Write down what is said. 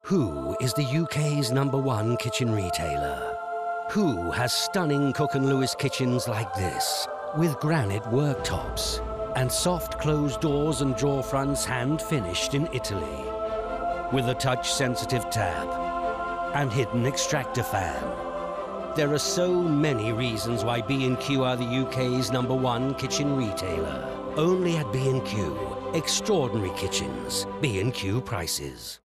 Who is the UK's #1 kitchen retailer? Who has stunning Cook & Lewis kitchens like this, with granite worktops and soft closed doors and drawer fronts hand-finished in Italy, with a touch-sensitive tab and hidden extractor fan? There are so many reasons why B&Q are the UK's #1 kitchen retailer. Only at B&Q. Extraordinary kitchens. B&Q prices.